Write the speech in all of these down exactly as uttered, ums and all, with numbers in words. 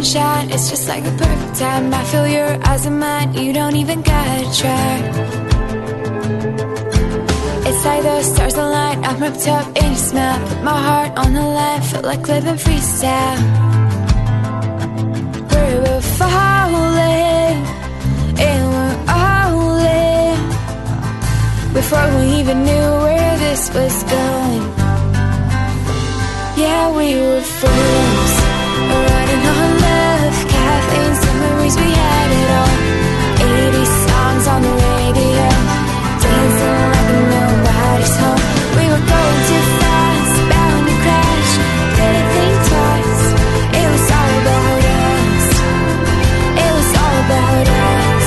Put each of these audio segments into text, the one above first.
sunshine, it's just like the perfect time. I feel your eyes in mine, you don't even gotta try. It's like the stars align, I'm wrapped up in your smile. Put my heart on the line, feel like living freestyle. We were falling, and we're all in before we even knew where this was going. Yeah, we were fools, running on love, caffeine, memories, we had it all. eighty songs on the radio, dancing like nobody's home. We were going too fast, bound to crash, didn't think twice. It was all about us, it was all about us.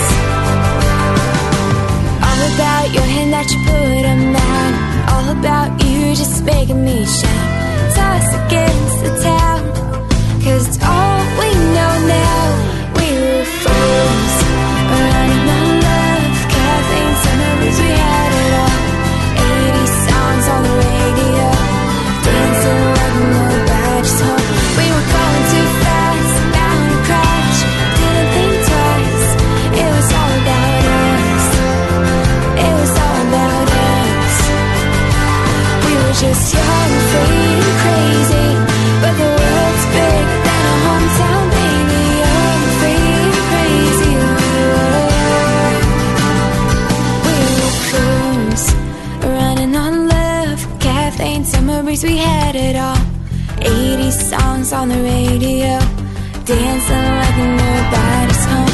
All about your hand that you put on mine, all about you just making me shine. Us against the town, 'cause it's all we know now. We were fools, running on love, caffeine, memories, we had it all. eighty songs on the radio, dancing like nobody's home. We were going too fast, bound to crash, didn't think twice. It was all about us, it was all about us. We were just young, free, crazy, but the world's bigger than a hometown, baby. Young, free, crazy, we were. We were fools, running on love, caffeine, memories, we had it all. eighty songs on the radio, dancing like nobody's home.